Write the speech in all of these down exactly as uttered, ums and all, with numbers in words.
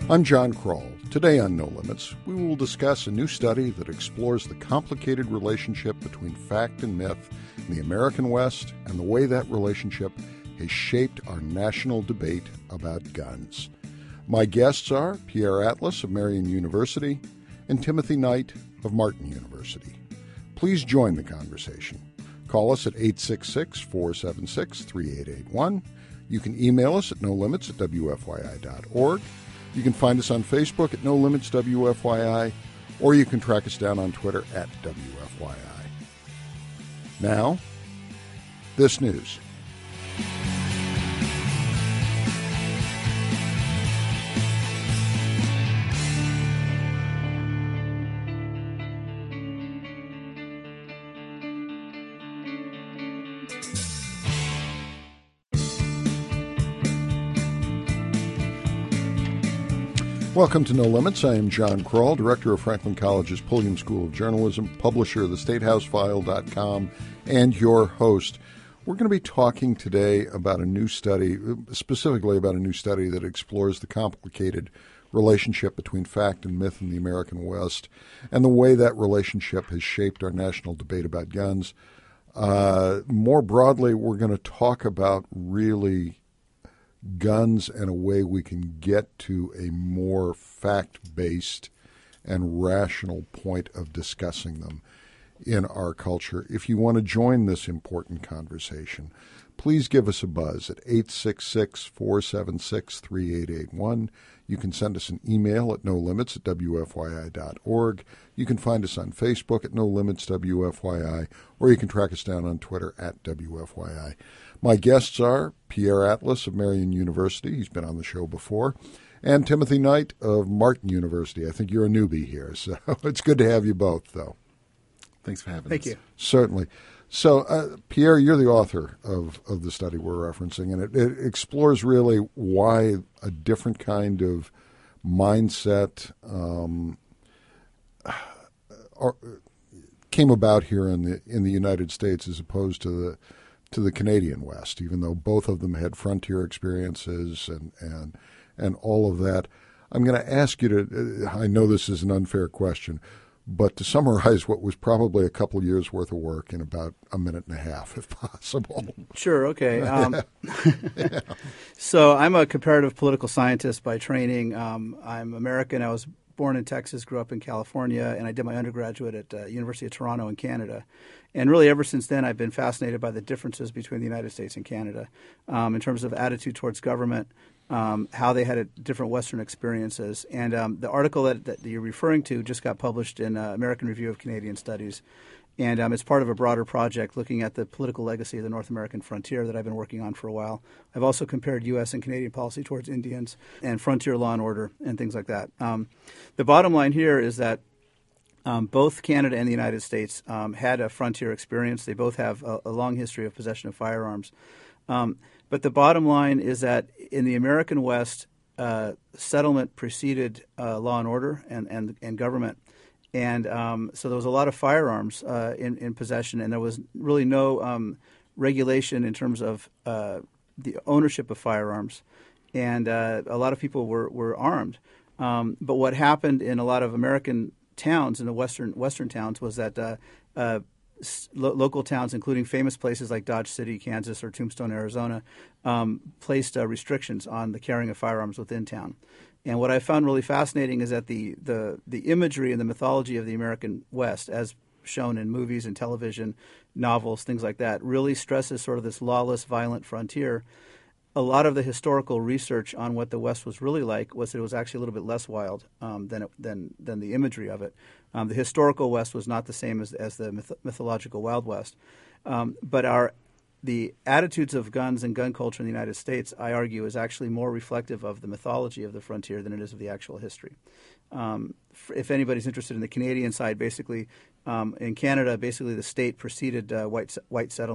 I'm John Kroll. Today on No Limits, we will discuss a new study that explores the complicated relationship between fact and myth in the American West and the way that relationship has shaped our national debate about guns. My guests are Pierre Atlas of Marian University and Timothy Knight of Martin University. Please join the conversation. Call us at eight six six, four seven six, three eight eight one. You can email us at no limits at w f y i dot org. You can find us on Facebook at No Limits W F Y I, or you can track us down on Twitter at W F Y I. Now, this news. Welcome to No Limits. I am John Kroll, director of Franklin College's Pulliam School of Journalism, publisher of the state house file dot com, and your host. We're going to be talking today about a new study, specifically about a new study that explores the complicated relationship between fact and myth in the American West and the way that relationship has shaped our national debate about guns. Uh, more broadly, we're going to talk about really guns and a way we can get to a more fact-based and rational point of discussing them in our culture. If you want to join this important conversation, please give us a buzz at eight six six, four seven six, three eight eight one. You can send us an email at no limits at w f y i dot org. You can find us on Facebook at No Limits W F Y I, or you can track us down on Twitter at W F Y I. My guests are Pierre Atlas of Marian University. He's been on the show before. And Timothy Knight of Martin University. I think you're a newbie here, so it's good to have you both, though. Thanks for having Thank us. you. Certainly. So, uh, Pierre, you're the author of, of the study we're referencing, and it, it explores really why a different kind of mindset um, are, came about here in the in the United States as opposed to the to the Canadian West, even though both of them had frontier experiences and and and all of that. I'm going to ask you to, I know this is an unfair question, but to summarize what was probably a couple years' worth of work in about a minute and a half, if possible. Sure, okay. Um, yeah. So I'm a comparative political scientist by training. Um, I'm American. I was born in Texas, grew up in California, and I did my undergraduate at uh, University of Toronto in Canada. And really ever since then, I've been fascinated by the differences between the United States and Canada um, in terms of attitude towards government, um, how they had a, different Western experiences. And um, the article that, that you're referring to just got published in uh, American Review of Canadian Studies. And um, it's part of a broader project looking at the political legacy of the North American frontier that I've been working on for a while. I've also compared U S and Canadian policy towards Indians and frontier law and order and things like that. Um, the bottom line here is that um, both Canada and the United States um, had a frontier experience. They both have a, a long history of possession of firearms. Um, but the bottom line is that in the American West, uh, settlement preceded uh, law and order and, and, and government. And um, so there was a lot of firearms uh, in, in possession, and there was really no um, regulation in terms of uh, the ownership of firearms. And uh, a lot of people were, were armed. Um, but what happened in a lot of American towns, in the western western towns, was that uh, uh, lo- local towns, including famous places like Dodge City, Kansas, or Tombstone, Arizona, um, placed uh, restrictions on the carrying of firearms within town. And what I found really fascinating is that the, the, the imagery and the mythology of the American West, as shown in movies and television, novels, things like that, really stresses sort of this lawless, violent frontier. A lot of the historical research on what the West was really like was that it was actually a little bit less wild um, than, it, than than the imagery of it. Um, the historical West was not the same as, as the myth- mythological Wild West. Um, but our The attitudes of guns and gun culture in the United States, I argue, is actually more reflective of the mythology of the frontier than it is of the actual history. Um, if anybody's interested in the Canadian side, basically, um, in Canada, basically the state preceded uh, white white settlement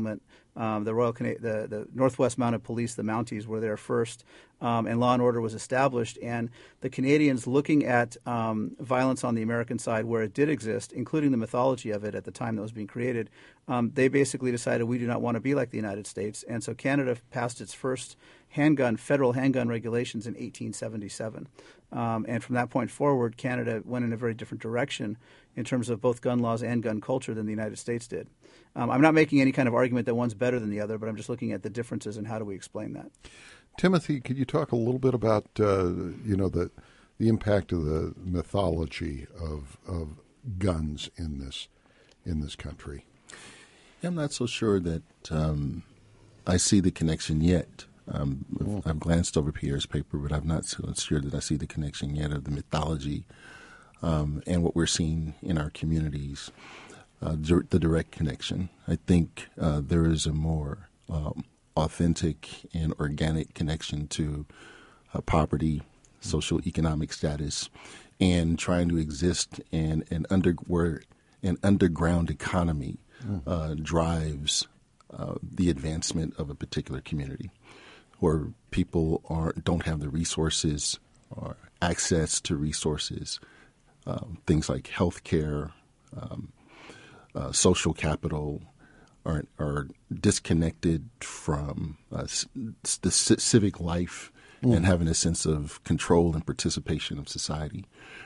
Um, the Royal Cana- the, the Northwest Mounted Police, the Mounties, were there first, um, and law and order was established. And the Canadians, looking at um, violence on the American side where it did exist, including the mythology of it at the time that was being created, um, they basically decided we do not want to be like the United States. And so Canada passed its first handgun, federal handgun regulations in eighteen seventy-seven. Um, and from that point forward, Canada went in a very different direction in terms of both gun laws and gun culture than the United States did. Um, I'm not making any kind of argument that one's better than the other, but I'm just looking at the differences and how do we explain that. Timothy, could you talk a little bit about uh, you know the the impact of the mythology of of guns in this in this country? I'm not so sure that um, I see the connection yet. Um, oh. I've glanced over Pierre's paper, but I'm not so sure that I see the connection yet of the mythology um, and what we're seeing in our communities. Uh, the direct connection. I think uh, there is a more um, authentic and organic connection to uh, poverty, social economic status, and trying to exist in an under where an underground economy uh, drives uh, the advancement of a particular community, where people are don't have the resources or access to resources, um, things like health care. Um, Uh, social capital are, are disconnected from uh, c- the c- civic life mm. and having a sense of control and participation of society.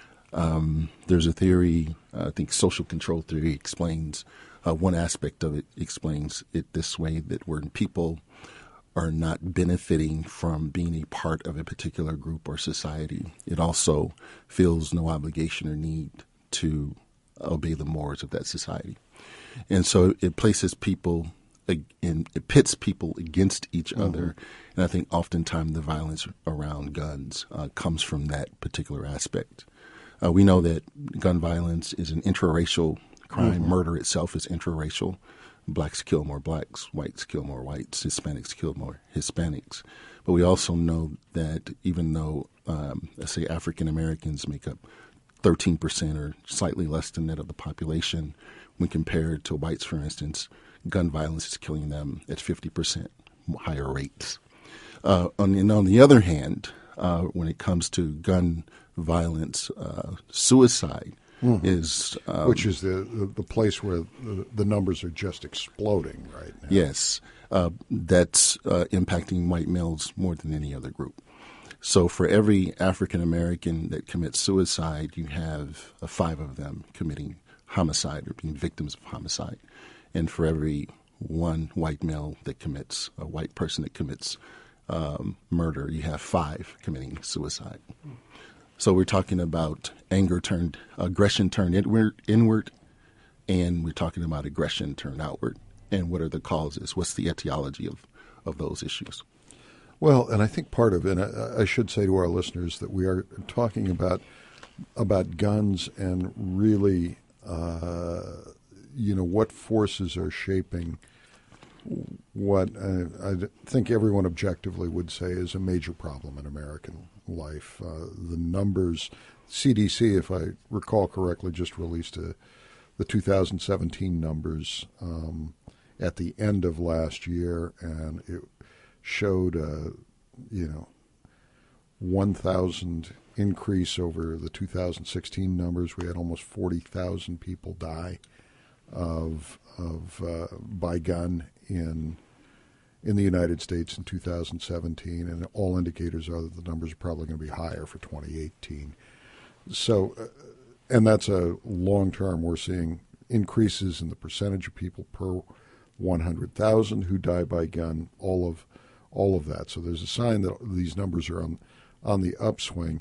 Um, there's a theory, uh, I think social control theory explains, uh, one aspect of it explains it this way, that when people are not benefiting from being a part of a particular group or society, it also feels no obligation or need to obey the mores of that society. And so it places people in, it pits people against each mm-hmm. other. And I think oftentimes the violence around guns uh, comes from that particular aspect. Uh, we know that gun violence is an intraracial crime. Mm-hmm. Murder itself is intraracial. Blacks kill more blacks, whites kill more whites, Hispanics kill more Hispanics. But we also know that even though, um, let's say, African Americans make up thirteen percent or slightly less than that of the population, when compared to whites, for instance, gun violence is killing them at fifty percent higher rates. Uh, on, and on the other hand, uh, when it comes to gun violence, uh, suicide mm-hmm. is... Um, Which is the, the, the place where the, the numbers are just exploding right now. Yes. Uh, that's uh, impacting white males more than any other group. So for every African American that commits suicide, you have uh, five of them committing homicide or being victims of homicide. And for every one white male that commits, a white person that commits um, murder, you have five committing suicide. So we're talking about anger turned, aggression turned inward, inward, and we're talking about aggression turned outward. And what are the causes? What's the etiology of, of those issues? Well, and I think part of it, and I, I should say to our listeners that we are talking about about guns and really, uh, you know, what forces are shaping what uh, I think everyone objectively would say is a major problem in American life. Uh, the numbers, C D C, if I recall correctly, just released a, the two thousand seventeen numbers um, at the end of last year, and it showed a, you know, one thousand increase over the two thousand sixteen numbers. We had almost forty thousand people die of of uh, by gun in in the United States in two thousand seventeen, and all indicators are that the numbers are probably going to be higher for twenty eighteen. So, uh, and that's a long term. We're seeing increases in the percentage of people per one hundred thousand who die by gun. All of all of that. So there's a sign that these numbers are on on the upswing.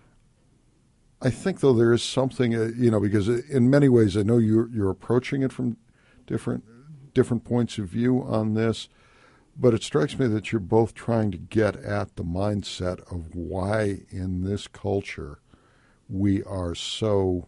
I think, though, there is something, uh, you know, because in many ways I know you're, you're approaching it from different different points of view on this, but it strikes me that you're both trying to get at the mindset of why in this culture we are so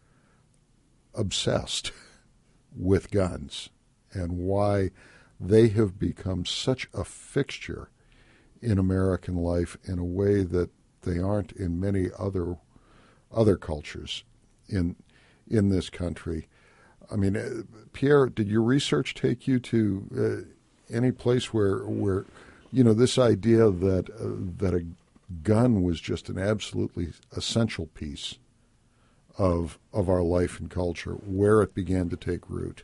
obsessed with guns and why they have become such a fixture in American life in a way that they aren't in many other other cultures in in this country. I mean, uh, Pierre, did your research take you to uh, any place where where you know this idea that uh, that a gun was just an absolutely essential piece of of our life and culture, where it began to take root?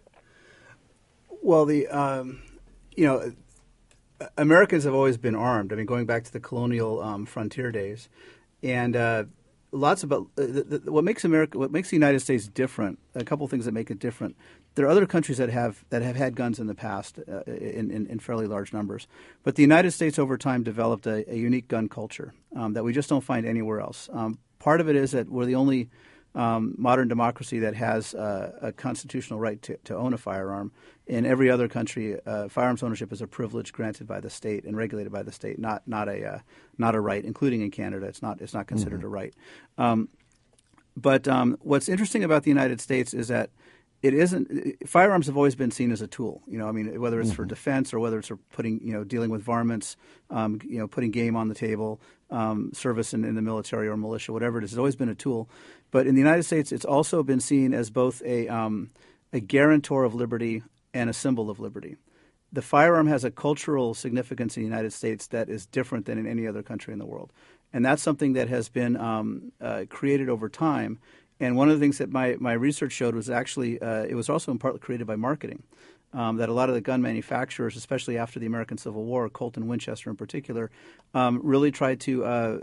Well, the um, you know, Americans have always been armed. I mean, going back to the colonial um, frontier days, and uh, lots of uh, the, the, what makes America, what makes the United States different. A couple of things that make it different. There are other countries that have that have had guns in the past uh, in, in, in fairly large numbers, but the United States over time developed a, a unique gun culture um, that we just don't find anywhere else. Um, part of it is that we're the only Um, modern democracy that has uh, a constitutional right to, to own a firearm. In every other country, uh, firearms ownership is a privilege granted by the state and regulated by the state, not not a uh, not a right. Including in Canada, it's not it's not considered mm-hmm. a right. Um, but um, what's interesting about the United States is that it isn't. Firearms have always been seen as a tool. You know, I mean, whether it's mm-hmm. for defense or whether it's for putting, you know, dealing with varmints, um, you know, putting game on the table, um, service in, in the military or militia, whatever it is, it's always been a tool. But in the United States, it's also been seen as both a um, a guarantor of liberty and a symbol of liberty. The firearm has a cultural significance in the United States that is different than in any other country in the world, and that's something that has been um, uh, created over time. And one of the things that my, my research showed was actually uh, it was also in part created by marketing. Um, that a lot of the gun manufacturers, especially after the American Civil War, Colt and Winchester in particular, um, really tried to uh,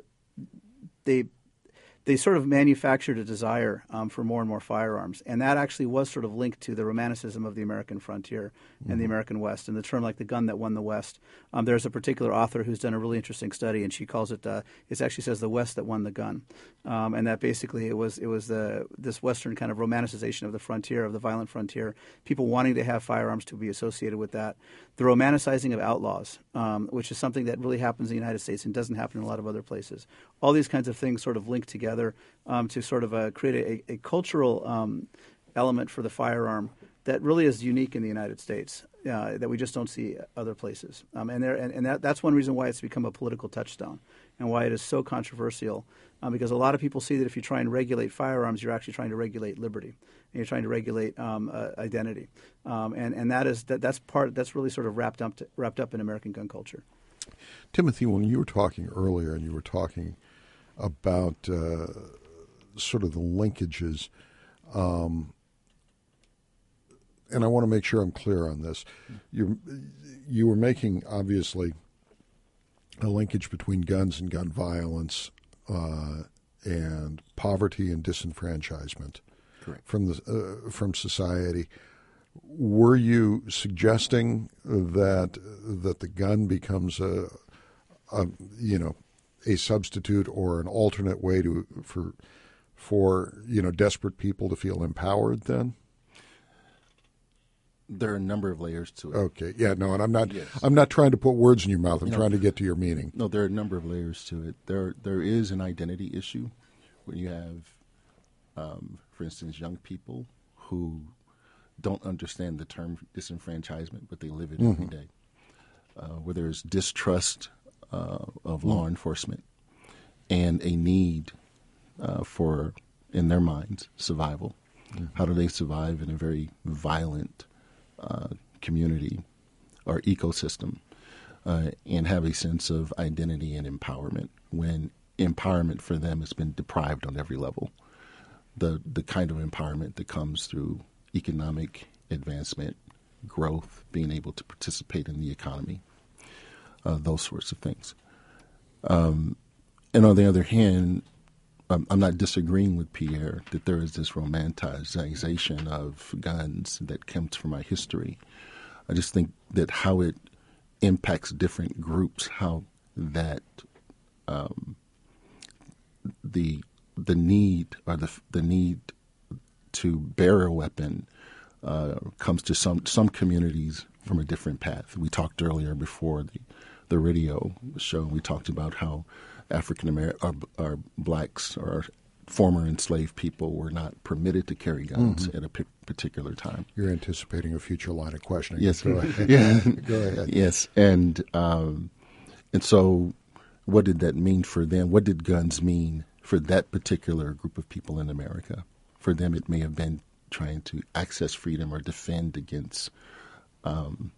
they they sort of manufactured a desire um, for more and more firearms, and that actually was sort of linked to the romanticism of the American frontier and mm-hmm. the American West, and the term like the gun that won the West. Um, there's a particular author who's done a really interesting study, and she calls it. Uh, it actually says the West that won the gun, um, and that basically it was it was the this Western kind of romanticization of the frontier, of the violent frontier, people wanting to have firearms to be associated with that, the romanticizing of outlaws, um, which is something that really happens in the United States and doesn't happen in a lot of other places. All these kinds of things sort of link together. Um, to sort of uh, create a, a cultural um, element for the firearm that really is unique in the United States uh, that we just don't see other places. Um, and there, and, and that, that's one reason why it's become a political touchstone and why it is so controversial, um, because a lot of people see that if you try and regulate firearms, you're actually trying to regulate liberty. And you're trying to regulate um, uh, identity. Um, and, and that is, that, that's part, that's really sort of wrapped up, to, wrapped up in American gun culture. Timothy, when you were talking earlier and you were talking about uh, sort of the linkages, um, and I want to make sure I'm clear on this. You you were making, obviously, a linkage between guns and gun violence uh, and poverty and disenfranchisement Correct. from the uh, from society. Were you suggesting that that the gun becomes a, a you know, a substitute or an alternate way to for for you know desperate people to feel empowered then? There are a number of layers to it. Okay, yeah, no, and I'm not yes. I'm not trying to put words in your mouth. I'm no, trying to get to your meaning. No, there are a number of layers to it. There there is an identity issue when you have, um, for instance, young people who don't understand the term disenfranchisement, but they live it mm-hmm. every day. Uh, where there's distrust uh, of mm-hmm. law enforcement and a need uh, for, in their minds, survival. Mm-hmm. How do they survive in a very violent uh, community or ecosystem uh, and have a sense of identity and empowerment when empowerment for them has been deprived on every level? The the kind of empowerment that comes through economic advancement, growth, being able to participate in the economy, uh, those sorts of things. Um, and on the other hand, I'm, I'm not disagreeing with Pierre that there is this romanticization of guns that comes from our history. I just think that how it impacts different groups, how that um, the the need or the the need to bear a weapon uh, comes to some some communities from a different path. We talked earlier before the the radio show. We talked about how African American or, or blacks or former enslaved people were not permitted to carry guns mm-hmm. at a p- particular time. You're anticipating a future line of questioning. Yes, go ahead. yeah, go ahead. Yes, and um, and so, what did that mean for them? What did guns mean for that particular group of people in America? For them, it may have been trying to access freedom or defend against um,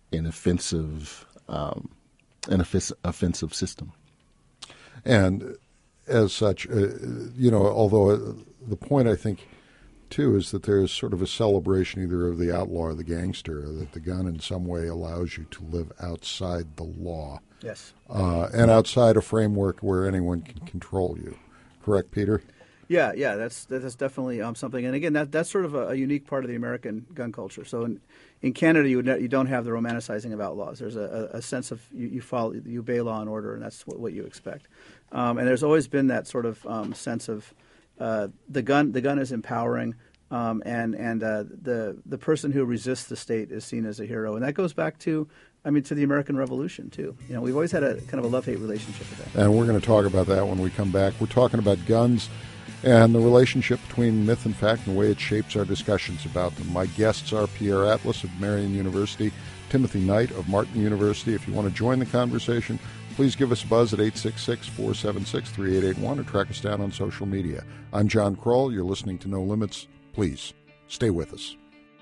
an offensive um, an offensive, offensive system. And as such, uh, you know, although uh, the point I think too is that there's sort of a celebration either of the outlaw or the gangster, that the gun in some way allows you to live outside the law. Yes. Uh, and outside a framework where anyone can control you. Correct, Peter? Yeah, yeah, that's that's definitely um, something. And again, that that's sort of a, a unique part of the American gun culture. So in, in Canada, you would not, you don't have the romanticizing of outlaws. There's a, a sense of you, you follow, you obey law and order, and that's what, what you expect. Um, and there's always been that sort of um, sense of uh, the gun. The gun is empowering, um, and and uh, the the person who resists the state is seen as a hero. And that goes back to, I mean, to the American Revolution too. You know, we've always had a kind of a love-hate relationship with that. And we're going to talk about that when we come back. We're talking about guns and the relationship between myth and fact and the way it shapes our discussions about them. My guests are Pierre Atlas of Marian University, Timothy Knight of Martin University. If you want to join the conversation, please give us a buzz at eight six six, four seven six, three eight eight one or track us down on social media. I'm John Kroll. You're listening to No Limits. Please stay with us.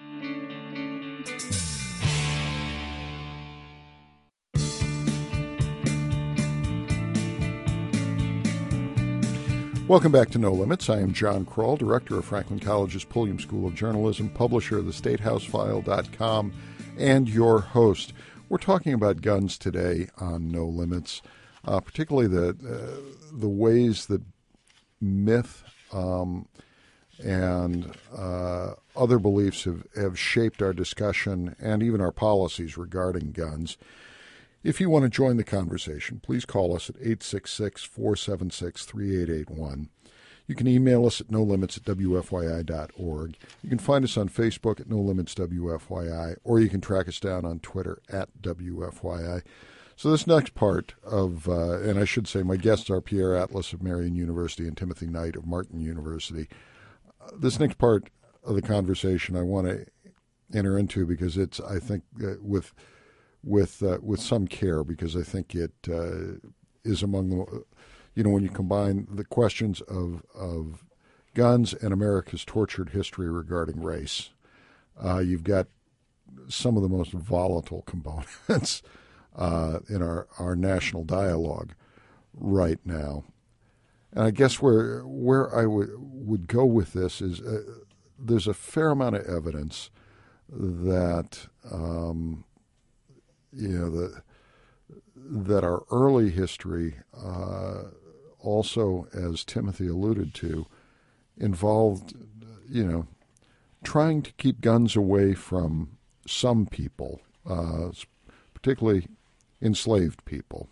Welcome back to No Limits. I am John Kroll, director of Franklin College's Pulliam School of Journalism, publisher of the state house file dot com, and your host. We're talking about guns today on No Limits, uh, particularly the uh, the ways that myth um, and uh, other beliefs have, have shaped our discussion and even our policies regarding guns. If you want to join the conversation, please call us at eight six six, four seven six, three eight eight one. You can email us at no limits at w f y i dot org. You can find us on Facebook at no limits w f y i, or you can track us down on Twitter at w f y i. So this next part of, uh, and I should say my guests are Pierre Atlas of Marian University and Timothy Knight of Martin University. Uh, this next part of the conversation I want to enter into because it's, I think, uh, with... with uh, with some care, because I think it uh, is among the, you know, when you combine the questions of of guns and America's tortured history regarding race, uh, you've got some of the most volatile components uh, in our, our national dialogue right now. And I guess where where I would would go with this is uh, there's a fair amount of evidence that um, you know, the, that our early history, uh, also, as Timothy alluded to, involved, you know, trying to keep guns away from some people, uh, particularly enslaved people,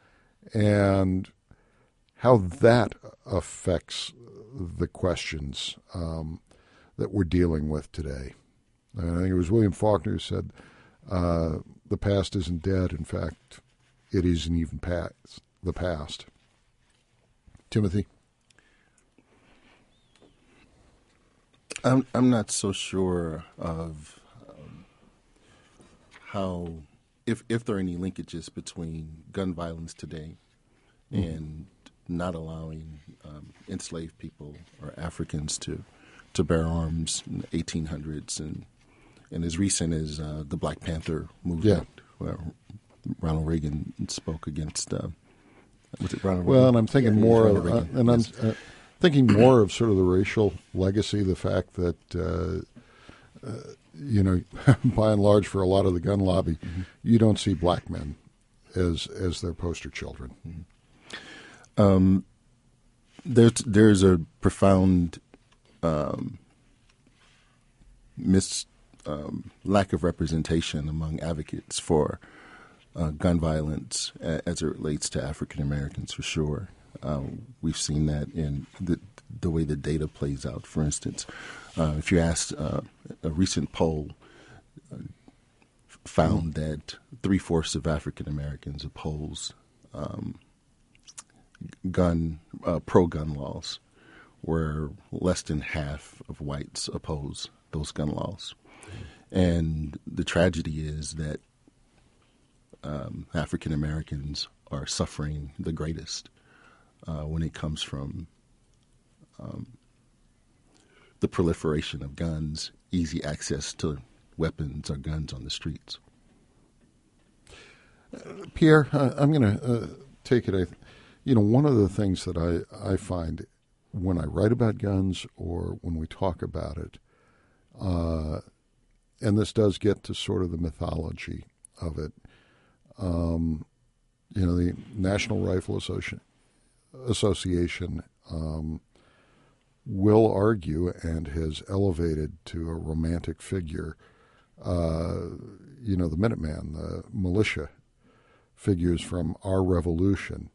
and how that affects the questions um, that we're dealing with today. And I think it was William Faulkner who said, uh, the past isn't dead. In fact, it isn't even past the past. Timothy? I'm I'm not so sure of um, how, if if there are any linkages between gun violence today mm-hmm. and not allowing um, enslaved people or Africans to, to bear arms in the eighteen hundreds and And as recent as uh, the Black Panther movement, yeah. where Ronald Reagan spoke against, uh, was it Ronald Reagan? Well, and I'm thinking yeah, more of, uh, and yes. I'm uh, thinking more of sort of the racial legacy, the fact that, uh, uh, you know, by and large, for a lot of the gun lobby, mm-hmm. you don't see black men as as their poster children. Mm-hmm. Um, there's there's a profound um, mis. Um, lack of representation among advocates for uh, gun violence a, as it relates to African Americans, for sure. Um, we've seen that in the, the way the data plays out. For instance, uh, if you ask uh, a recent poll uh, found mm-hmm. that three-fourths of African Americans oppose um, gun uh, pro-gun laws, where less than half of whites oppose those gun laws. And the tragedy is that um, African Americans are suffering the greatest uh, when it comes from um, the proliferation of guns, easy access to weapons or guns on the streets. Pierre, uh, I'm going to uh, take it. I, you know, one of the things that I, I find when I write about guns or when we talk about it, uh, and this does get to sort of the mythology of it, um, you know, the National Rifle Associ- Association um, will argue and has elevated to a romantic figure, uh, you know, the Minuteman, the militia figures from our revolution,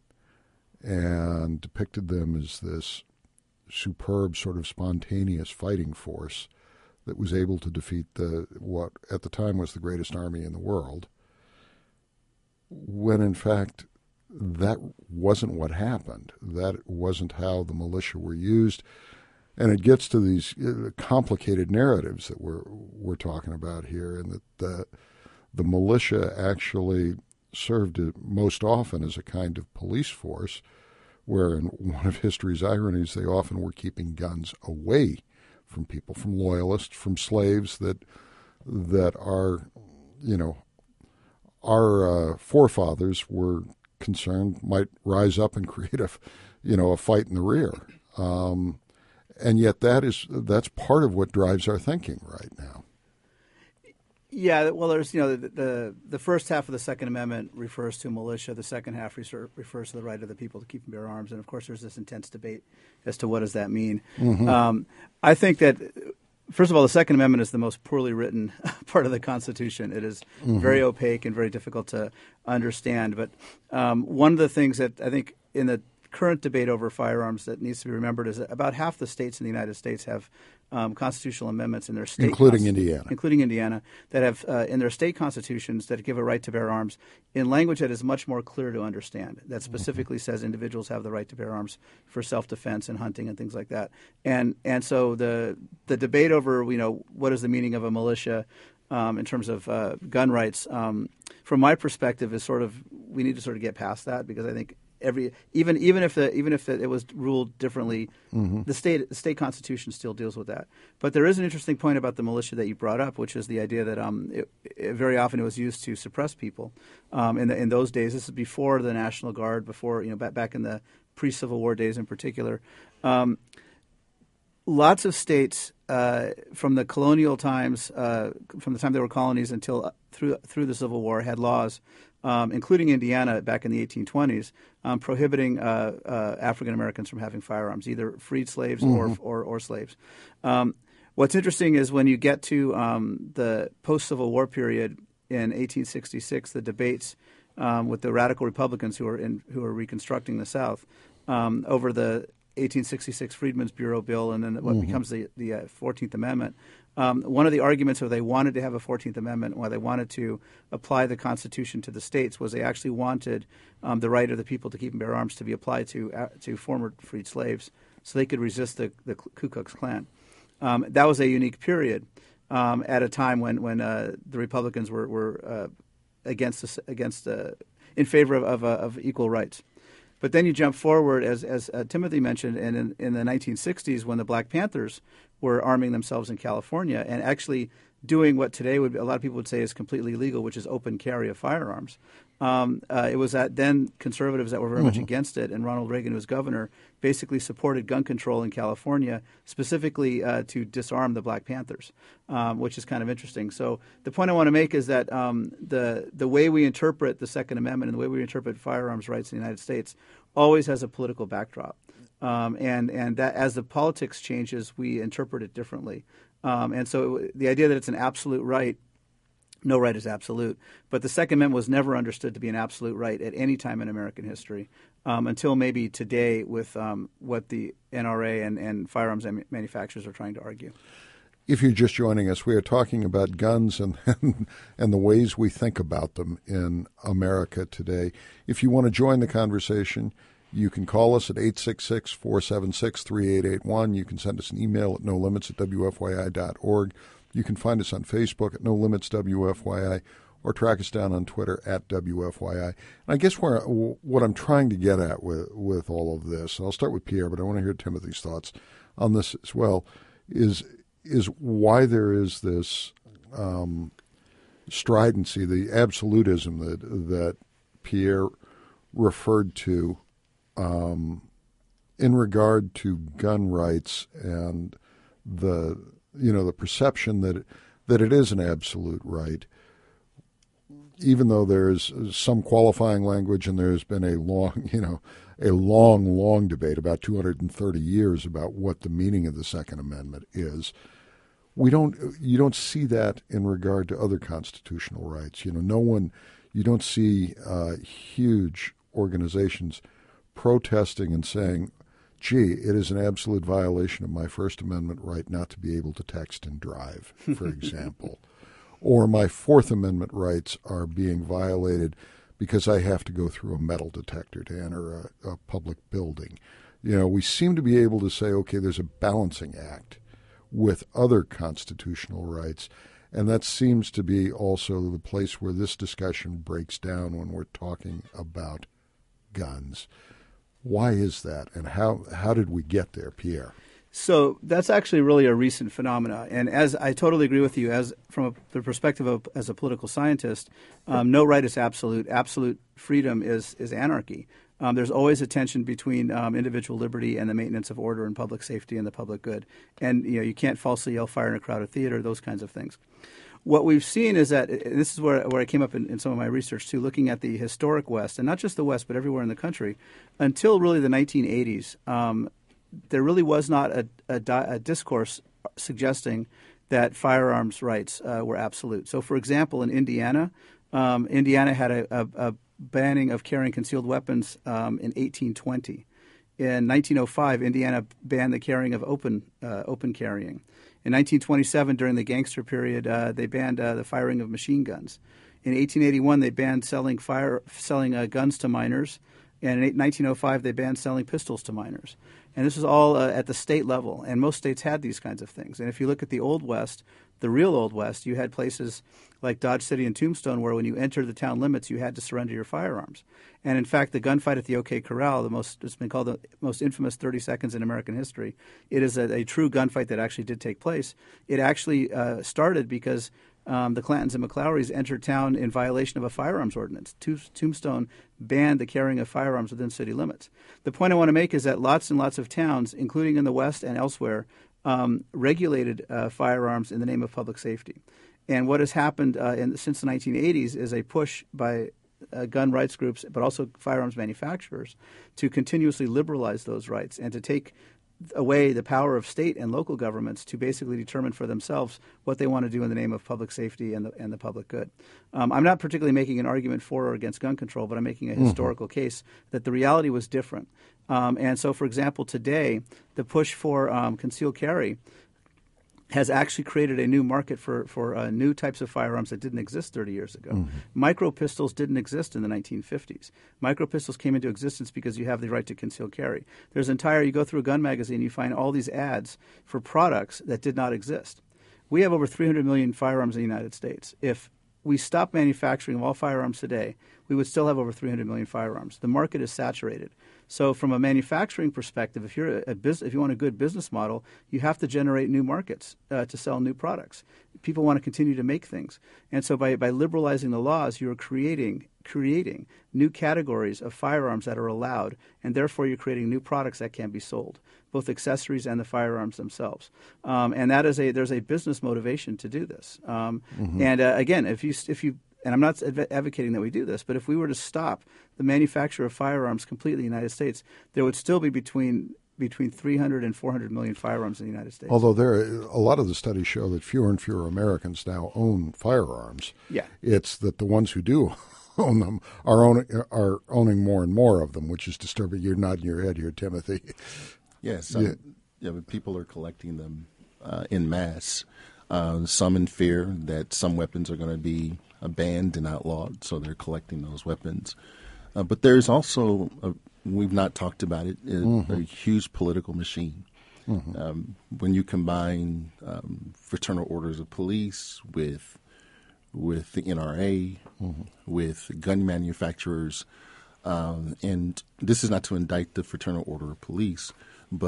and depicted them as this superb sort of spontaneous fighting force that was able to defeat the what at the time was the greatest army in the world, when in fact that wasn't what happened. That wasn't how the militia were used. And it gets to these complicated narratives that we're we're talking about here, and that the, the militia actually served most often as a kind of police force, where in one of history's ironies, they often were keeping guns away from people, from loyalists, from slaves that that are, you know, our uh, forefathers were concerned might rise up and create a, you know, a fight in the rear. Um, and yet that is that's part of what drives our thinking right now. Yeah, well, there's you know the, the the first half of the Second Amendment refers to militia. The second half reser- refers to the right of the people to keep and bear arms. And of course, there's this intense debate as to what does that mean. Mm-hmm. Um, I think that first of all, the Second Amendment is the most poorly written part of the Constitution. It is mm-hmm. very opaque and very difficult to understand. But um, one of the things that I think in the current debate over firearms that needs to be remembered is that about half the states in the United States have um, constitutional amendments in their state, including const- Indiana, including Indiana, that have uh, in their state constitutions that give a right to bear arms in language that is much more clear to understand. That specifically mm-hmm. says individuals have the right to bear arms for self-defense and hunting and things like that. And and so the the debate over you know what is the meaning of a militia um, in terms of uh, gun rights, um, from my perspective, is sort of we need to sort of get past that, because I think. Every even even if the even if it was ruled differently, mm-hmm. the state the state constitution still deals with that. But there is an interesting point about the militia that you brought up, which is the idea that um it, it, very often it was used to suppress people. Um, in the, in those days, this is before the National Guard, before you know back back in the pre-Civil War days in particular. Um, lots of states uh, from the colonial times, uh, from the time they were colonies until uh, through through the Civil War, had laws. Um, including Indiana back in the eighteen twenties, um, prohibiting uh, uh, African Americans from having firearms, either freed slaves mm-hmm. or, or or slaves. Um, what's interesting is when you get to um, the post-Civil War period in eighteen sixty-six, the debates um, with the radical Republicans who are in, who are reconstructing the South um, over the eighteen sixty-six Freedmen's Bureau Bill, and then what mm-hmm. becomes the the uh, fourteenth Amendment. Um, one of the arguments why they wanted to have a fourteenth Amendment, why they wanted to apply the Constitution to the states, was they actually wanted um, the right of the people to keep and bear arms to be applied to uh, to former freed slaves, so they could resist the, the Ku Klux Klan. Um, that was a unique period um, at a time when when uh, the Republicans were were uh, against against uh, in favor of of, uh, of equal rights. But then you jump forward, as as uh, Timothy mentioned, and in, in the nineteen sixties, when the Black Panthers were arming themselves in California and actually doing what today would a lot of people would say is completely illegal, which is open carry of firearms. Um, uh, it was that then conservatives that were very mm-hmm. much against it, and Ronald Reagan, who was governor, basically supported gun control in California, specifically uh, to disarm the Black Panthers, um, which is kind of interesting. So the point I want to make is that um, the the way we interpret the Second Amendment and the way we interpret firearms rights in the United States always has a political backdrop, um, and and that as the politics changes, we interpret it differently. Um, and so the idea that it's an absolute right. No right is absolute, but the Second Amendment was never understood to be an absolute right at any time in American history um, until maybe today with um, what the N R A and, and firearms manufacturers are trying to argue. If you're just joining us, we are talking about guns and and the ways we think about them in America today. If you want to join the conversation, you can call us at eight six six, four seven six, three eight eight one. You can send us an email at no limits at w f y i dot org. You can find us on Facebook at No Limits W F Y I, or track us down on Twitter at W F Y I. And I guess where what I'm trying to get at with, with all of this, and I'll start with Pierre, but I want to hear Timothy's thoughts on this as well, is is why there is this um, stridency, the absolutism that that Pierre referred to um, in regard to gun rights and the you know the perception that it, that it is an absolute right, even though there's some qualifying language and there's been a long you know a long long debate about two hundred thirty years about what the meaning of the Second Amendment is. We don't you don't see that in regard to other constitutional rights. You know, no one you don't see uh, huge organizations protesting and saying, gee, it is an absolute violation of my First Amendment right not to be able to text and drive, for example. Or my Fourth Amendment rights are being violated because I have to go through a metal detector to enter a, a public building. You know, we seem to be able to say, okay, there's a balancing act with other constitutional rights. And that seems to be also the place where this discussion breaks down when we're talking about guns. Why is that, and how how did we get there, Pierre? So that's actually really a recent phenomena. And as I totally agree with you, as from a, the perspective of as a political scientist, um, no right is absolute. Absolute freedom is is anarchy. Um, there's always a tension between um, individual liberty and the maintenance of order and public safety and the public good. And you know, you can't falsely yell fire in a crowded theater, those kinds of things. What we've seen is that, and this is where, where I came up in, in some of my research too, looking at the historic West, and not just the West, but everywhere in the country, until really the nineteen eighties, um, there really was not a, a, a discourse suggesting that firearms rights uh, were absolute. So, for example, in Indiana, um, Indiana had a, a, a banning of carrying concealed weapons um, in eighteen twenty. In nineteen oh five, Indiana banned the carrying of open uh, open carrying. In nineteen twenty-seven, during the gangster period, uh, they banned uh, the firing of machine guns. In eighteen eighty-one, they banned selling fire selling uh, guns to minors, and in nineteen oh five, they banned selling pistols to minors. And this is all uh, at the state level, and most states had these kinds of things. And if you look at the Old West, the real Old West, you had places like Dodge City and Tombstone where when you entered the town limits, you had to surrender your firearms. And in fact, the gunfight at the OK Corral, the most it's been called the most infamous thirty seconds in American history. It is a, a true gunfight that actually did take place. It actually uh, started because um, the Clantons and McClowrys entered town in violation of a firearms ordinance. Tombstone banned the carrying of firearms within city limits. The point I want to make is that lots and lots of towns, including in the West and elsewhere, um, regulated uh, firearms in the name of public safety. And what has happened uh, in, since the nineteen eighties is a push by uh, gun rights groups, but also firearms manufacturers, to continuously liberalize those rights and to take away the power of state and local governments to basically determine for themselves what they want to do in the name of public safety and the, and the public good. Um, I'm not particularly making an argument for or against gun control, but I'm making a mm-hmm. historical case that the reality was different. Um, and so, for example, today, the push for um, concealed carry has actually created a new market for, for uh, new types of firearms that didn't exist thirty years ago. Mm-hmm. Micro pistols didn't exist in the nineteen fifties. Micro pistols came into existence because you have the right to concealed carry. There's entire, you go through a gun magazine, you find all these ads for products that did not exist. We have over three hundred million firearms in the United States. If we stop manufacturing of all firearms today, we would still have over three hundred million firearms. The market is saturated. So from a manufacturing perspective, if you're a, a business, if you want a good business model, you have to generate new markets uh, to sell new products. People want to continue to make things. And so by, by liberalizing the laws, you're creating creating new categories of firearms that are allowed, and therefore you're creating new products that can be sold, both accessories and the firearms themselves. Um, and that is a there's a business motivation to do this. Um, mm-hmm. And uh, again, if you if you and I'm not adv- advocating that we do this, but if we were to stop the manufacture of firearms completely in the United States, there would still be between between three hundred and four hundred million firearms in the United States. Although there, a lot of the studies show that fewer and fewer Americans now own firearms. Yeah, it's that the ones who do own them are owning are owning more and more of them, which is disturbing. You're nodding your head here, Timothy. Yes, yeah, um, yeah, but people are collecting them uh, in mass. Uh, some in fear that some weapons are going to be uh, banned and outlawed, so they're collecting those weapons. Uh, but there's also, a, we've not talked about it, a, mm-hmm. a huge political machine. Mm-hmm. Um, when you combine um, fraternal orders of police with with the N R A, mm-hmm. with gun manufacturers, um, and this is not to indict the fraternal order of police, but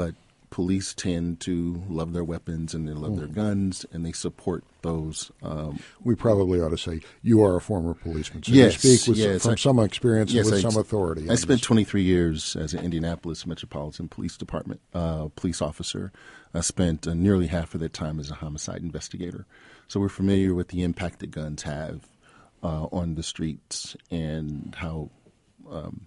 police tend to love their weapons and they love mm. their guns, and they support those. Um, we probably ought to say you are a former policeman, so yes, you speak with, yes, from I, some experience yes, and with I, some authority. I spent twenty-three years as an Indianapolis Metropolitan Police Department uh, police officer. I spent uh, nearly half of that time as a homicide investigator. So we're familiar with the impact that guns have uh, on the streets and how um,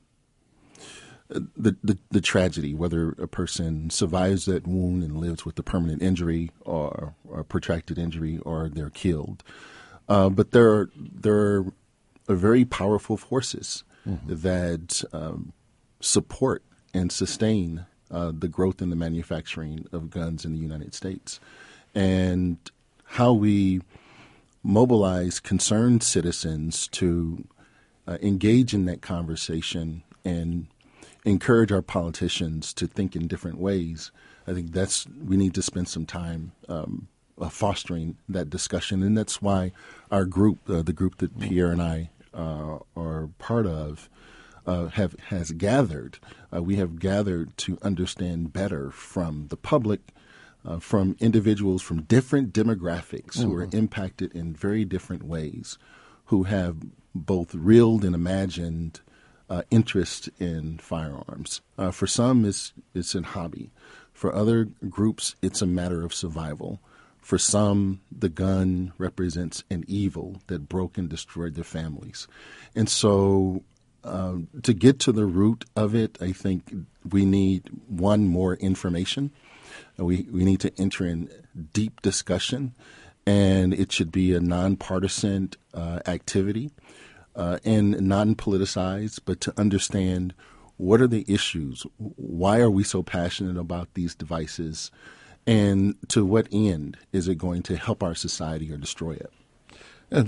the, the the tragedy, whether a person survives that wound and lives with a permanent injury or, or a protracted injury, or they're killed. Uh, but there are, there are very powerful forces mm-hmm. that um, support and sustain uh, the growth in the manufacturing of guns in the United States. And how we mobilize concerned citizens to uh, engage in that conversation and encourage our politicians to think in different ways. I think that's we need to spend some time um, uh, fostering that discussion, and that's why our group, uh, the group that Pierre and I uh, are part of, uh, have has gathered. Uh, we have gathered to understand better from the public, uh, from individuals from different demographics mm-hmm. who are impacted in very different ways, who have both reeled and imagined Uh, interest in firearms. Uh, for some, it's, it's a hobby. For other groups, it's a matter of survival. For some, the gun represents an evil that broke and destroyed their families. And so uh, to get to the root of it, I think we need, one, more information. We, we need to enter in deep discussion, and it should be a nonpartisan uh, activity. Uh, and non-politicized, but to understand what are the issues, why are we so passionate about these devices, and to what end is it going to help our society or destroy it? And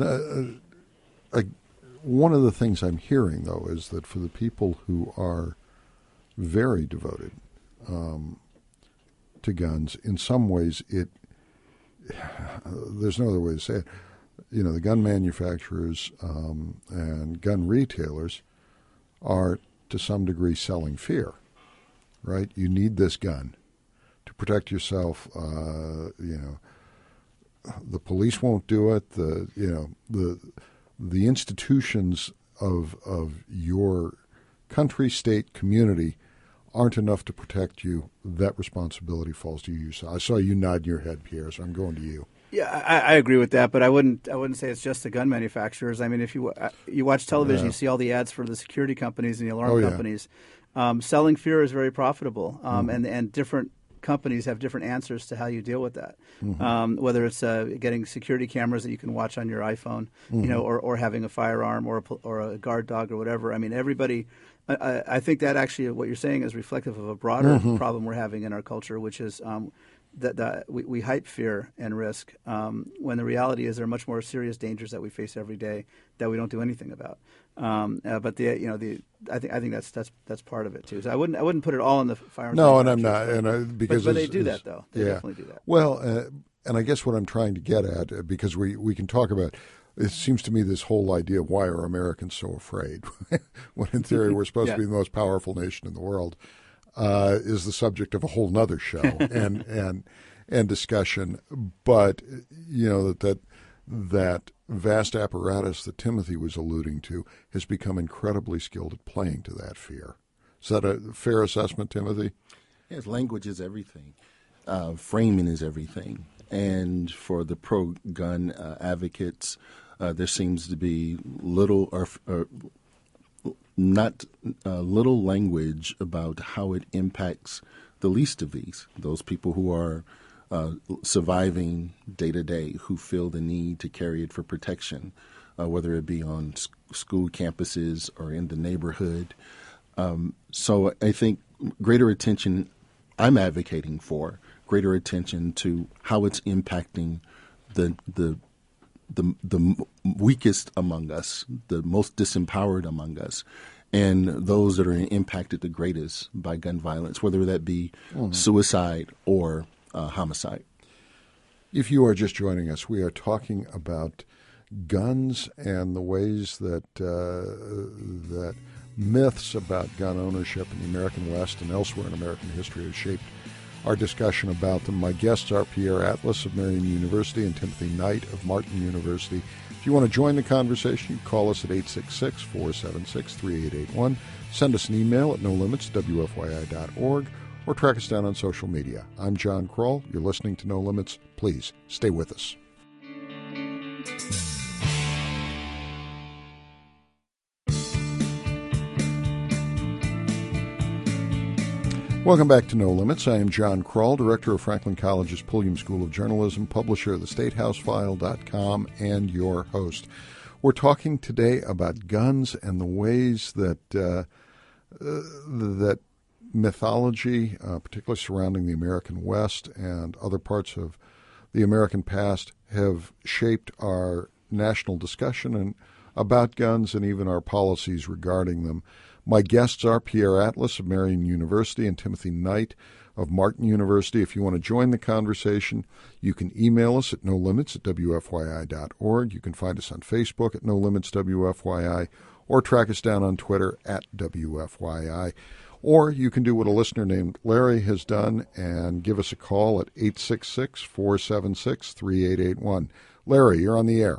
uh, I, one of the things I'm hearing, though, is that for the people who are very devoted um, to guns, in some ways, it there's no other way to say it. You know, the gun manufacturers um, and gun retailers are, to some degree, selling fear, right? You need this gun to protect yourself. Uh, you know, the police won't do it. The you know the the institutions of of your country, state, community aren't enough to protect you. That responsibility falls to you. So I saw you nod your head, Pierre. So I'm going to you. Yeah, I, I agree with that, but I wouldn't. I wouldn't say it's just the gun manufacturers. I mean, if you uh, you watch television, yeah. you see all the ads for the security companies and the alarm oh, yeah. companies. Um, selling fear is very profitable, um, mm-hmm. and and different companies have different answers to how you deal with that. Mm-hmm. Um, whether it's uh, getting security cameras that you can watch on your iPhone, mm-hmm. you know, or, or having a firearm or a, or a guard dog or whatever. I mean, everybody. I, I think that actually what you're saying is reflective of a broader mm-hmm. problem we're having in our culture, which is. Um, That, that we, we hype fear and risk um, when the reality is there are much more serious dangers that we face every day that we don't do anything about. Um, uh, but the you know the I think I think that's that's that's part of it too. So I wouldn't I wouldn't put it all in the firearms. No, and I'm not, and I, because but, but they do that though. They yeah. definitely do that. Well, uh, and I guess what I'm trying to get at, uh, because we we can talk about. It seems to me this whole idea of why are Americans so afraid, when in theory we're supposed yeah. to be the most powerful nation in the world. Uh, is the subject of a whole nother show and and and discussion. But you know that, that that vast apparatus that Timothy was alluding to has become incredibly skilled at playing to that fear. Is that a fair assessment, Timothy? Yes, language is everything. Uh, framing is everything. And for the pro-gun uh, advocates, uh, there seems to be little or, or not uh, little language about how it impacts the least of these, those people who are uh, surviving day to day, who feel the need to carry it for protection, uh, whether it be on sc- school campuses or in the neighborhood. Um, so I think greater attention, I'm advocating for greater attention to how it's impacting the the the the weakest among us, the most disempowered among us, and those that are impacted the greatest by gun violence, whether that be mm-hmm. suicide or uh, homicide. If you are just joining us, we are talking about guns and the ways that uh, that myths about gun ownership in the American West and elsewhere in American history have shaped our discussion about them. My guests are Pierre Atlas of Marian University and Timothy Knight of Martin University. If you want to join the conversation, you call us at eight six six, four seven six, three eight eight one. Send us an email at no limits w f y i dot org or track us down on social media. I'm John Kroll. You're listening to No Limits. Please stay with us. Welcome back to No Limits. I am John Kroll, director of Franklin College's Pulliam School of Journalism, publisher of the state house file dot com, and your host. We're talking today about guns and the ways that uh, uh, that mythology, uh, particularly surrounding the American West and other parts of the American past, have shaped our national discussion and about guns and even our policies regarding them. My guests are Pierre Atlas of Marian University and Timothy Knight of Martin University. If you want to join the conversation, you can email us at no limits at w f y i dot org. You can find us on Facebook at no limits w f y i or track us down on Twitter at w f y i. Or you can do what a listener named Larry has done and give us a call at eight six six, four seven six, three eight eight one. Larry, you're on the air.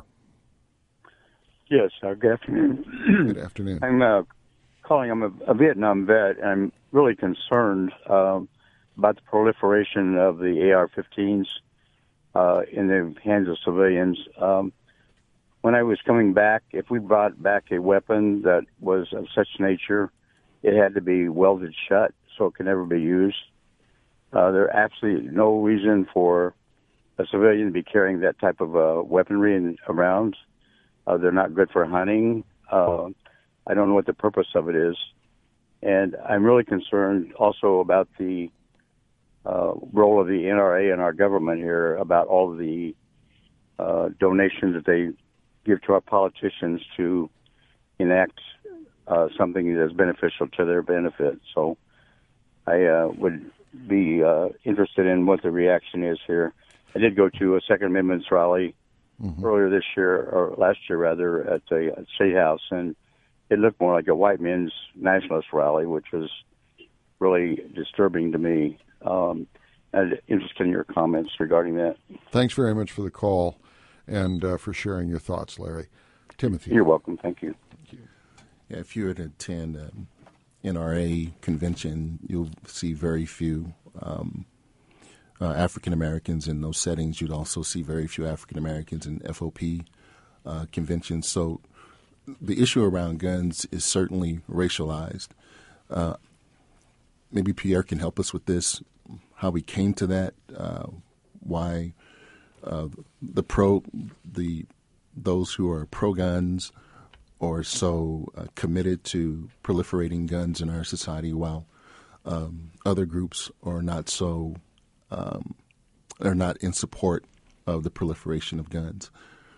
Yes, uh, good afternoon. Good afternoon. I'm uh, calling. I'm a, a Vietnam vet, and I'm really concerned um, about the proliferation of the A R fifteens uh, in the hands of civilians. Um, when I was coming back, if we brought back a weapon that was of such nature, it had to be welded shut so it could never be used. Uh, there's absolutely no reason for a civilian to be carrying that type of uh, weaponry in, around. Uh, they're not good for hunting. Uh, I don't know what the purpose of it is. And I'm really concerned also about the uh, role of the N R A and our government here, about all of the uh, donations that they give to our politicians to enact uh, something that's beneficial to their benefit. So I uh, would be uh, interested in what the reaction is here. I did go to a Second Amendment rally mm-hmm. earlier this year, or last year rather, at the State House, and it looked more like a white men's nationalist rally, which was really disturbing to me. Um, I'm interested in your comments regarding that. Thanks very much for the call and uh, for sharing your thoughts, Larry. Timothy. You're welcome. Thank you. Thank you. Yeah, if you were to attend an N R A convention, you'll see very few um, uh, African Americans in those settings. You'd also see very few African Americans in F O P uh, conventions. So the issue around guns is certainly racialized. Uh, maybe Pierre can help us with this, how we came to that, uh, why uh, the pro, the those who are pro-guns are so uh, committed to proliferating guns in our society, while um, other groups are not so, um, are not in support of the proliferation of guns.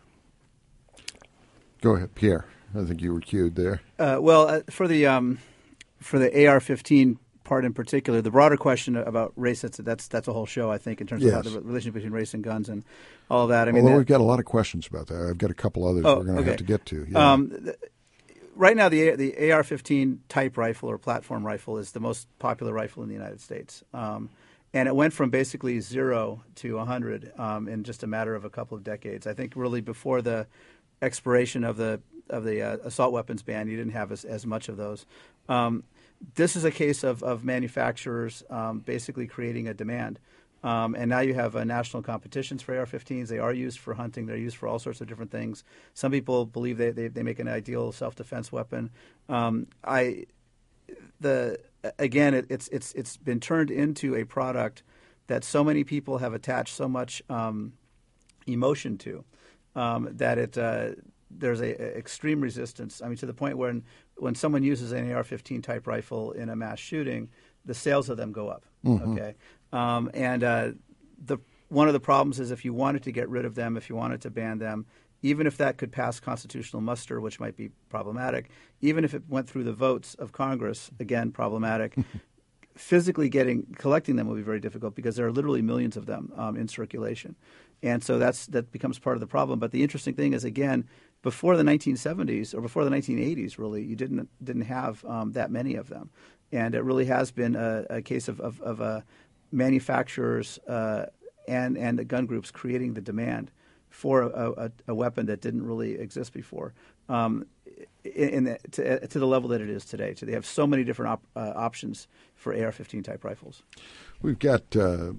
Go ahead, Pierre. I think you were cued there. Uh, well, uh, for the um, for the A R fifteen part in particular, the broader question about race, that's that's, that's a whole show, I think, in terms yes. of how the relationship between race and guns and all of that. I mean, well, that, we've got a lot of questions about that. I've got a couple others oh, we're going to okay. have to get to. Yeah. Um, the, right now, the the A R fifteen type rifle or platform rifle is the most popular rifle in the United States. Um, and it went from basically zero to one hundred um, in just a matter of a couple of decades. I think really before the expiration of the of the uh, assault weapons ban, you didn't have as, as much of those. Um, this is a case of, of manufacturers um, basically creating a demand. Um, and now you have uh, national competitions for A R fifteens. They are used for hunting. They're used for all sorts of different things. Some people believe they, they, they make an ideal self-defense weapon. Um, I, the again, it, it's it's it's been turned into a product that so many people have attached so much um, emotion to um, that it uh, there's a, a extreme resistance. I mean, to the point where when, when someone uses an A R fifteen type rifle in a mass shooting, the sales of them go up. Mm-hmm. Okay, um, and uh, the one of the problems is if you wanted to get rid of them, if you wanted to ban them, even if that could pass constitutional muster, which might be problematic, even if it went through the votes of Congress, again problematic. Physically getting collecting them will be very difficult because there are literally millions of them um, in circulation, and so that's that becomes part of the problem. But the interesting thing is, again, before the nineteen seventies or before the nineteen eighties, really, you didn't didn't have um, that many of them, and it really has been a, a case of, of, of a manufacturers uh, and and the gun groups creating the demand for a, a, a weapon that didn't really exist before, um, in, in the, to, to the level that it is today. So they have so many different op, uh, options for A R fifteen type rifles. We've got uh,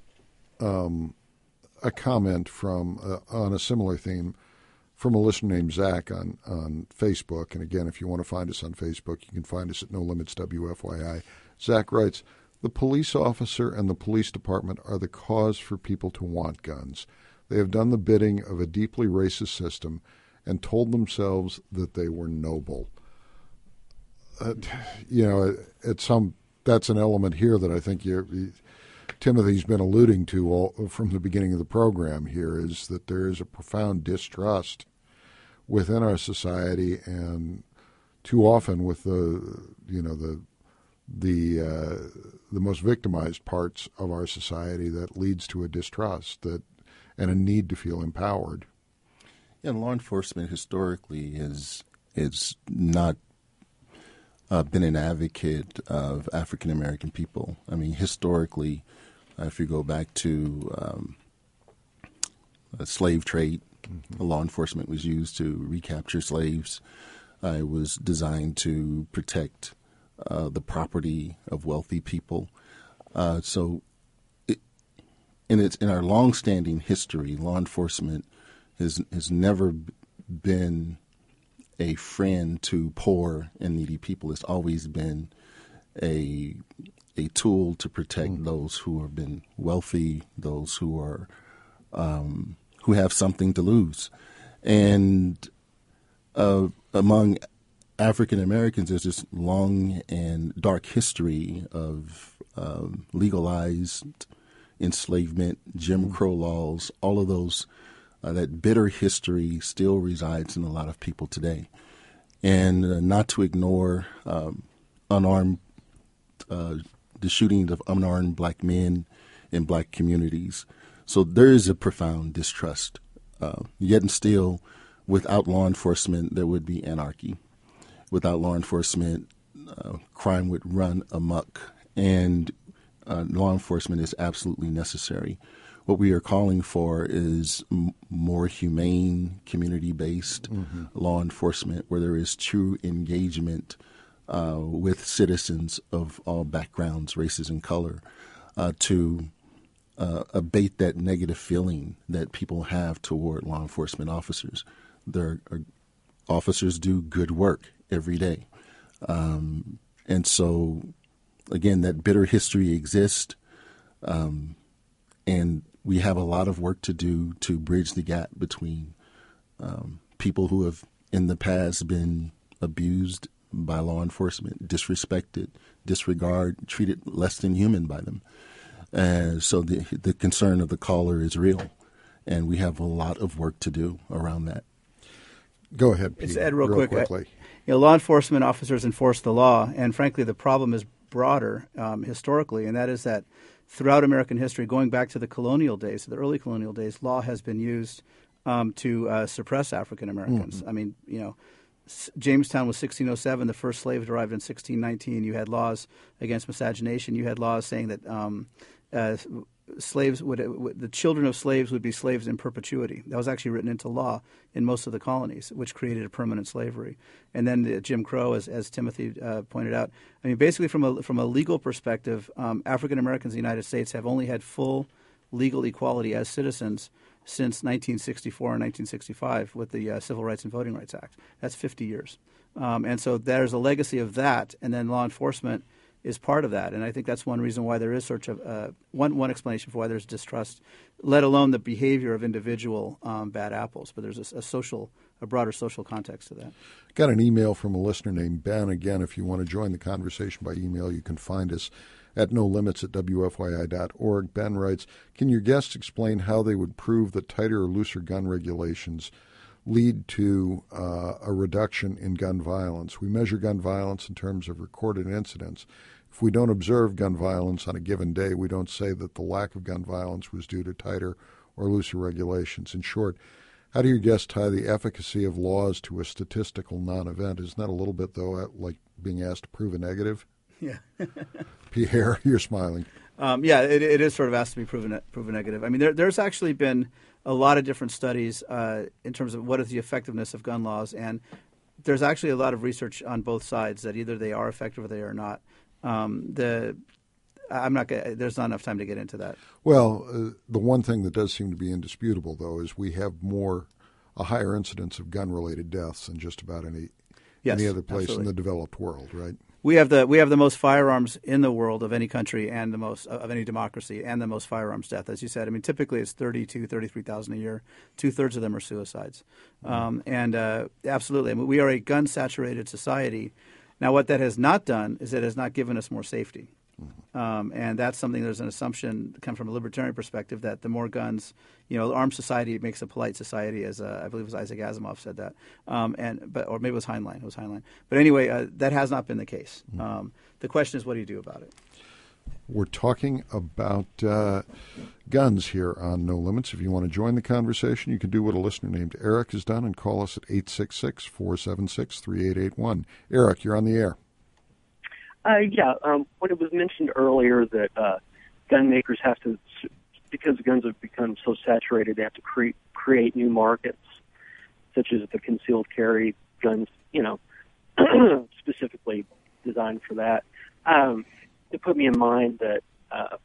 um, a comment from uh, on a similar theme from a listener named Zach on, on Facebook. And again, if you want to find us on Facebook, you can find us at No Limits W F Y I. Zach writes, "The police officer and the police department are the cause for people to want guns. They have done the bidding of a deeply racist system and told themselves that they were noble." Uh, you know, it's some that's an element here that I think you, Timothy's been alluding to all, from the beginning of the program here, is that there is a profound distrust within our society, and too often with the you know the the uh, the most victimized parts of our society, that leads to a distrust that and a need to feel empowered. Yeah, law enforcement historically is is not uh, been an advocate of African American people. I mean, historically, uh, if you go back to um, a slave trade, mm-hmm. law enforcement was used to recapture slaves. Uh, it was designed to protect uh, the property of wealthy people. Uh, so, it, in its in our long-standing history, law enforcement has has never been a friend to poor and needy people. It's always been a a tool to protect mm. those who have been wealthy, those who are um, who have something to lose. And uh, among African Americans, there's this long and dark history of um, legalized enslavement, Jim Crow laws, all of those. Uh, that bitter history still resides in a lot of people today. And uh, not to ignore um, unarmed, uh, the shooting of unarmed black men in black communities. So there is a profound distrust. Uh, yet and still, without law enforcement, there would be anarchy. Without law enforcement, uh, crime would run amok. And uh, law enforcement is absolutely necessary. What we are calling for is m- more humane, community-based mm-hmm. law enforcement where there is true engagement uh, with citizens of all backgrounds, races, and color uh, to uh, abate that negative feeling that people have toward law enforcement officers. Their officers do good work every day. Um, and so, again, that bitter history exists, um, and we have a lot of work to do to bridge the gap between um, people who have in the past been abused by law enforcement, disrespected, disregarded, treated less than human by them. Uh, so the the concern of the caller is real, and we have a lot of work to do around that. Go ahead, Pete. It's Ed, real, real quick. quickly. Uh, you know, law enforcement officers enforce the law, and frankly, the problem is broader um, historically, and that is that throughout American history, going back to the colonial days, the early colonial days, law has been used um, to uh, suppress African Americans. Mm-hmm. I mean, you know, S- Jamestown was sixteen oh seven. The first slaves arrived in sixteen nineteen. You had laws against miscegenation. You had laws saying that um, uh, slaves would, would the children of slaves would be slaves in perpetuity. That was actually written into law in most of the colonies, which created a permanent slavery. And then the Jim Crow, as as Timothy uh, pointed out, I mean, basically from a from a legal perspective, um, African Americans in the United States have only had full legal equality as citizens since nineteen sixty-four and nineteen sixty-five with the uh, Civil Rights and Voting Rights Act. That's fifty years, um, and so there's a legacy of that. And then law enforcement is part of that, and I think that's one reason why there is such a uh, one one explanation for why there's distrust, let alone the behavior of individual um, bad apples. But there's a, a social, a broader social context to that. Got an email from a listener named Ben. Again, if you want to join the conversation by email, you can find us at no limits at w f y i dot org. Ben writes, "Can your guests explain how they would prove that tighter or looser gun regulations lead to uh, a reduction in gun violence? We measure gun violence in terms of recorded incidents. If we don't observe gun violence on a given day, we don't say that the lack of gun violence was due to tighter or looser regulations. In short, how do your guests tie the efficacy of laws to a statistical non-event?" Isn't that a little bit, though, like being asked to prove a negative? Yeah. Pierre, you're smiling. Um, yeah, it, it is sort of asked to be proven proven negative. I mean, there, there's actually been a lot of different studies uh, in terms of what is the effectiveness of gun laws, and there's actually a lot of research on both sides that either they are effective or they are not. Um, the I'm not. Gonna, there's not enough time to get into that. Well, uh, the one thing that does seem to be indisputable, though, is we have more a higher incidence of gun-related deaths than just about any yes, any other place absolutely. in the developed world, right? We have the we have the most firearms in the world of any country and the most of any democracy and the most firearms death, as you said. I mean, typically it's thirty-two, thirty-three thousand a year. Two thirds of them are suicides, um, and uh, absolutely, I mean, we are a gun-saturated society. Now, what that has not done is it has not given us more safety. Um, and that's something, there's an assumption come from a libertarian perspective that the more guns, you know, armed society makes a polite society, as uh, I believe it was Isaac Asimov said that, um, and but or maybe it was Heinlein. It was Heinlein. But anyway, uh, that has not been the case. Um, the question is, what do you do about it? We're talking about uh, guns here on No Limits. If you want to join the conversation, you can do what a listener named Eric has done and call us at eight six six, four seven six, three eight eight one. Eric, you're on the air. Uh, yeah, um, when it was mentioned earlier that uh, gun makers have to, because guns have become so saturated, they have to cre- create new markets, such as the concealed carry guns, you know, specifically designed for that. Um, it put me in mind that uh,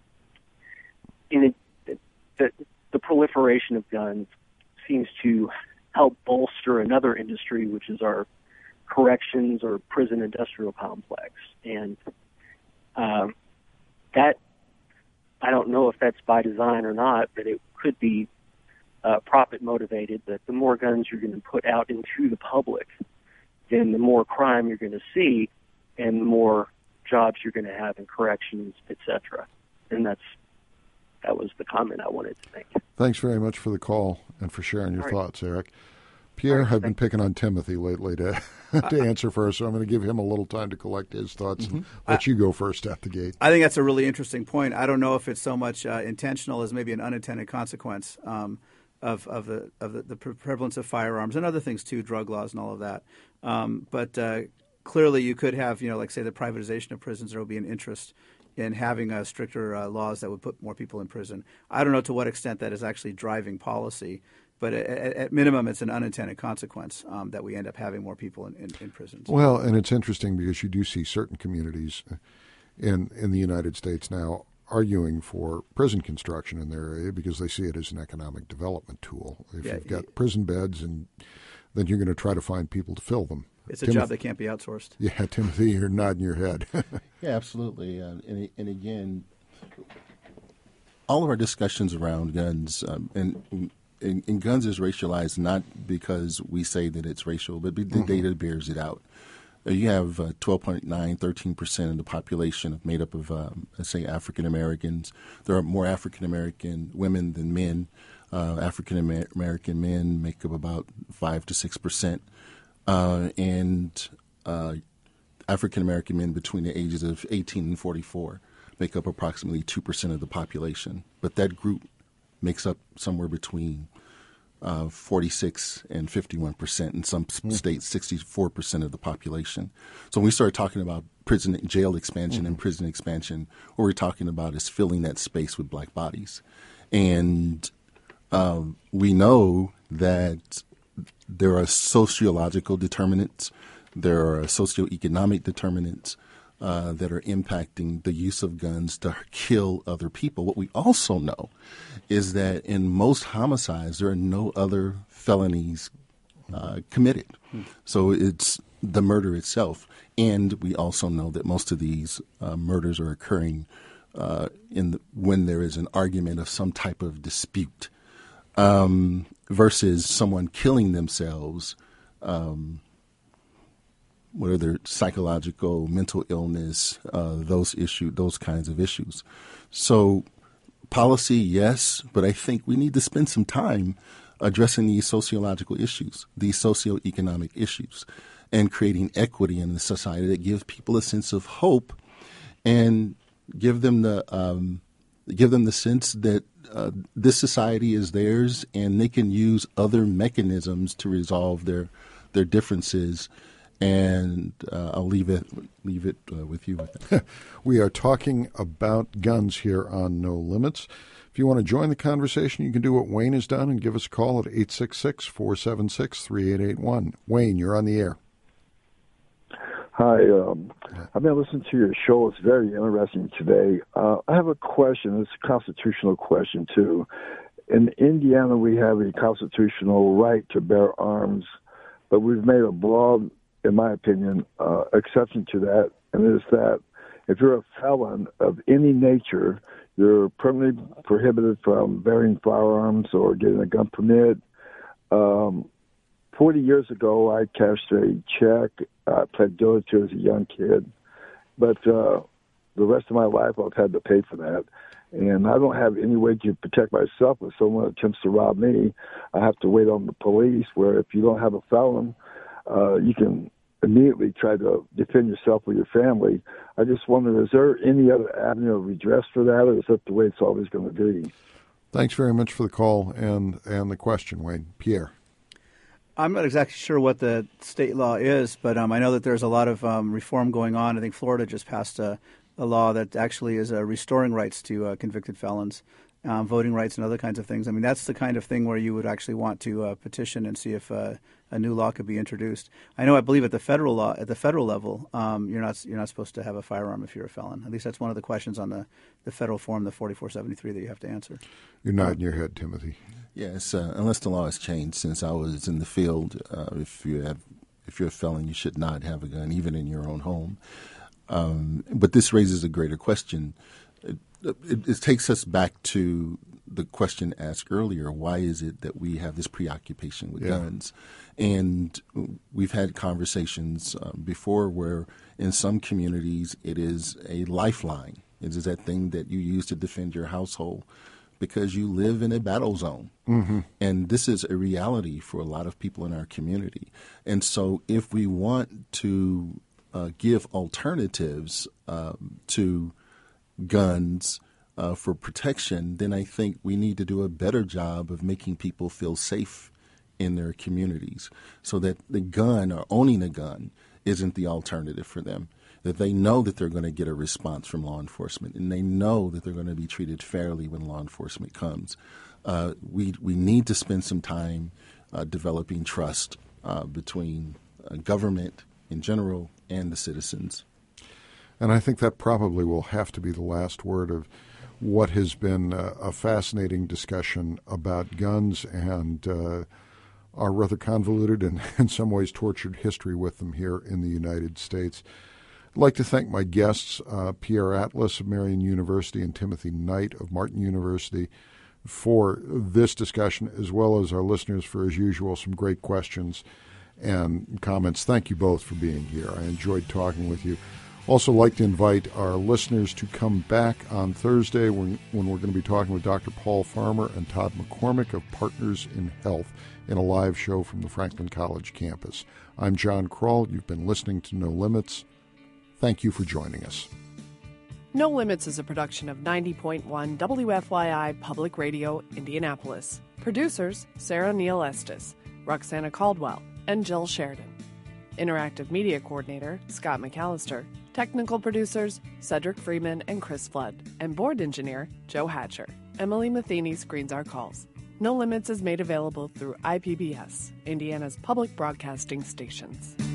in it, that the proliferation of guns seems to help bolster another industry, which is our corrections or prison industrial complex. And um, that, I don't know if that's by design or not, but it could be uh, profit motivated, that the more guns you're going to put out into the public, then the more crime you're going to see and the more jobs you're going to have in corrections, et cetera. And that's that was the comment I wanted to make. Thanks very much for the call and for sharing your All right. thoughts, Eric. Pierre, right, I've been picking on Timothy lately to to answer first, so I'm going to give him a little time to collect his thoughts mm-hmm. and let I, you go first at the gate. I think that's a really interesting point. I don't know if it's so much uh, intentional as maybe an unintended consequence um, of of the of the, the prevalence of firearms and other things too, drug laws and all of that. Um, but uh, clearly, you could have, you know, like say the privatization of prisons. There will be an interest in having uh, stricter uh, laws that would put more people in prison. I don't know to what extent that is actually driving policy. But at, at minimum, it's an unintended consequence um, that we end up having more people in, in, in prisons. Well, and it's interesting because you do see certain communities in in the United States now arguing for prison construction in their area because they see it as an economic development tool. If yeah, you've got prison beds, and then you're going to try to find people to fill them. It's a Timothy, job that can't be outsourced. Yeah, Timothy, you're nodding your head. Yeah, absolutely. Uh, and, and again, all of our discussions around guns um, and And, and guns is racialized not because we say that it's racial, but the mm-hmm. data bears it out. Uh, you have uh, twelve point nine, thirteen percent of the population made up of, um, let's say, African Americans. There are more African American women than men. Uh, African American men make up about five to six percent. Uh, and uh, African American men between the ages of eighteen and forty-four make up approximately two percent of the population. But that group makes up somewhere between uh, forty-six and fifty-one percent. In some mm. states, sixty-four percent of the population. So when we start talking about prison jail expansion mm. and prison expansion, what we're talking about is filling that space with black bodies. And um, we know that there are sociological determinants, there are socioeconomic determinants Uh, that are impacting the use of guns to kill other people. What we also know is that in most homicides, there are no other felonies uh, committed. Hmm. So it's the murder itself. And we also know that most of these uh, murders are occurring uh, in the, when there is an argument of some type of dispute um, versus someone killing themselves um whether psychological, mental illness, uh, those issue, those kinds of issues. So policy, yes, but I think we need to spend some time addressing these sociological issues, these socioeconomic issues, and creating equity in the society that gives people a sense of hope and give them the um, give them the sense that uh, this society is theirs and they can use other mechanisms to resolve their their differences And uh, I'll leave it leave it uh, with you with that. We are talking about guns here on No Limits. If you want to join the conversation, you can do what Wayne has done and give us a call at eight six six, four seven six, three eight eight one. Wayne, you're on the air. Hi. Um, I've been listening to your show. It's very interesting today. Uh, I have a question. It's a constitutional question, too. In Indiana, we have a constitutional right to bear arms, but we've made a broad, in my opinion, uh, exception to that, and it is that if you're a felon of any nature, you're permanently prohibited from bearing firearms or getting a gun permit. Um, Forty years ago, I cashed a check. I pled guilty to it as a young kid, but uh, the rest of my life I've had to pay for that, and I don't have any way to protect myself. If someone attempts to rob me, I have to wait on the police. Where if you don't have a felon, uh, you can immediately try to defend yourself or your family. I just wonder, is there any other avenue of redress for that, or is that the way it's always going to be? Thanks very much for the call and, and the question, Wayne. Pierre. I'm not exactly sure what the state law is, but um, I know that there's a lot of um, reform going on. I think Florida just passed a, a law that actually is uh, restoring rights to uh, convicted felons, um, voting rights and other kinds of things. I mean, that's the kind of thing where you would actually want to uh, petition and see if uh, a new law could be introduced. I know, I believe at the federal law, at the federal level, um, you're not you're not supposed to have a firearm if you're a felon. At least that's one of the questions on the, the federal form, the forty-four seventy-three, that you have to answer. You're nodding your head, Timothy. Yes, uh, unless the law has changed since I was in the field, uh, if you have, if you're a felon, you should not have a gun, even in your own home. Um, but this raises a greater question. It, it, it takes us back to the question asked earlier: why is it that we have this preoccupation with yeah. guns? And we've had conversations uh, before where, in some communities, it is a lifeline. It is that thing that you use to defend your household, because you live in a battle zone. Mm-hmm. And this is a reality for a lot of people in our community. And so if we want to uh, give alternatives uh, to guns uh, for protection, then I think we need to do a better job of making people feel safe in their communities, so that the gun or owning a gun isn't the alternative for them. That they know that they're going to get a response from law enforcement, and they know that they're going to be treated fairly when law enforcement comes. Uh, we we need to spend some time uh, developing trust uh, between uh, government in general and the citizens. And I think that probably will have to be the last word of what has been a, a fascinating discussion about guns and uh, our rather convoluted and in some ways tortured history with them here in the United States. I'd like to thank my guests, uh, Pierre Atlas of Marian University and Timothy Knight of Martin University, for this discussion, as well as our listeners for, as usual, some great questions and comments. Thank you both for being here. I enjoyed talking with you. Also like to invite our listeners to come back on Thursday when, when we're going to be talking with Doctor Paul Farmer and Todd McCormick of Partners in Health in a live show from the Franklin College campus. I'm John Kroll. You've been listening to No Limits. Thank you for joining us. No Limits is a production of ninety point one W F Y I Public Radio, Indianapolis. Producers, Sarah Neal Estes, Roxana Caldwell, and Jill Sheridan. Interactive Media Coordinator, Scott McAllister. Technical producers, Cedric Freeman and Chris Flood. And Board Engineer, Joe Hatcher. Emily Matheny screens our calls. No Limits is made available through I P B S, Indiana's public broadcasting stations.